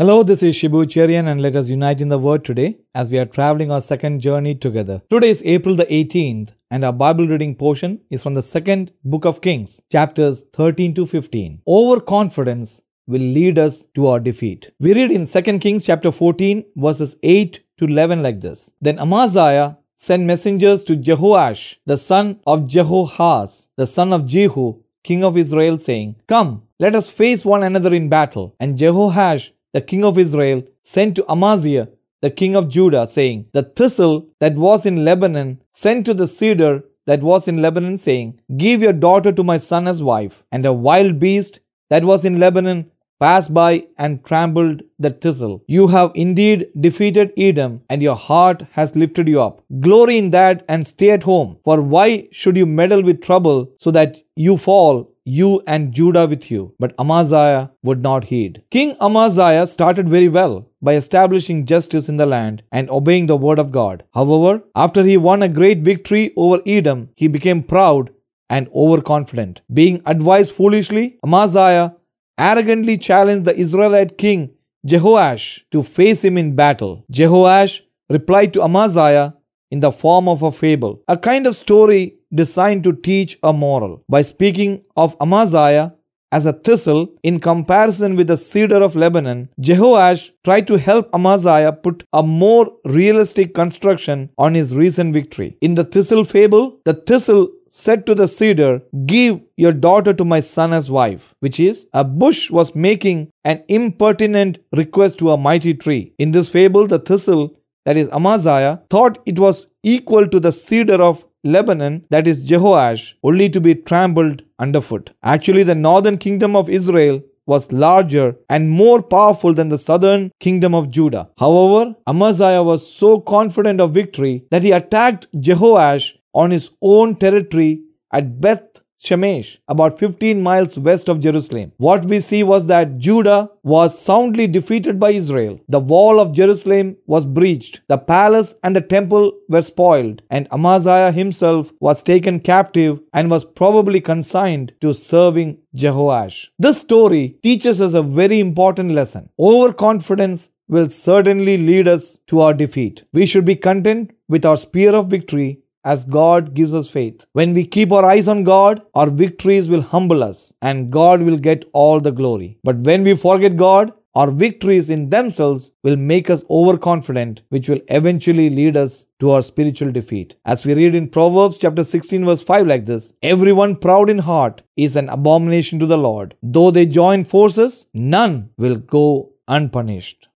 Hello, this is Shibu Cherian and let us unite in the Word today as we are traveling our second journey together. Today is April the 18th and our Bible reading portion is from the second book of Kings, chapters 13 to 15. Overconfidence will lead us to our defeat. We read in 2 Kings chapter 14 verses 8 to 11 like this. Then Amaziah sent messengers to Jehoash, the son of Jehoahaz, the son of Jehu, king of Israel, saying, "Come, let us face one another in battle." And Jehoash, the king of Israel, sent to Amaziah, the king of Judah, saying, "The thistle that was in Lebanon sent to the cedar that was in Lebanon, saying, Give your daughter to my son as wife. And a wild beast that was in Lebanon passed by and trampled the thistle. You have indeed defeated Edom, and your heart has lifted you up. Glory in that and stay at home. For why should you meddle with trouble so that you fall, you and Judah with you?" But Amaziah would not heed. King Amaziah started very well by establishing justice in the land and obeying the word of God. However, after he won a great victory over Edom, he became proud and overconfident. Being advised foolishly, Amaziah arrogantly challenged the Israelite king Jehoash to face him in battle. Jehoash replied to Amaziah in the form of a fable, a kind of story designed to teach a moral. By speaking of Amaziah as a thistle in comparison with the cedar of Lebanon, Jehoash tried to help Amaziah put a more realistic construction on his recent victory. In the thistle fable, the thistle said to the cedar, "Give your daughter to my son as wife," which is, a bush was making an impertinent request to a mighty tree. In this fable, the thistle, that is Amaziah, thought it was equal to the cedar of Lebanon, that is Jehoash, only to be trampled underfoot. Actually, the northern kingdom of Israel was larger and more powerful than the southern kingdom of Judah. However, Amaziah was so confident of victory that he attacked Jehoash on his own territory at Beth Shemesh, about 15 miles west of Jerusalem. What we see was that Judah was soundly defeated by Israel. The wall of Jerusalem was breached. The palace and the temple were spoiled. And Amaziah himself was taken captive and was probably consigned to serving Jehoash. This story teaches us a very important lesson. Overconfidence will certainly lead us to our defeat. We should be content with our spear of victory as God gives us faith. When we keep our eyes on God, our victories will humble us and God will get all the glory. But when we forget God, our victories in themselves will make us overconfident, which will eventually lead us to our spiritual defeat. As we read in Proverbs chapter 16 verse 5 like this, "Everyone proud in heart is an abomination to the Lord. Though they join forces, none will go unpunished."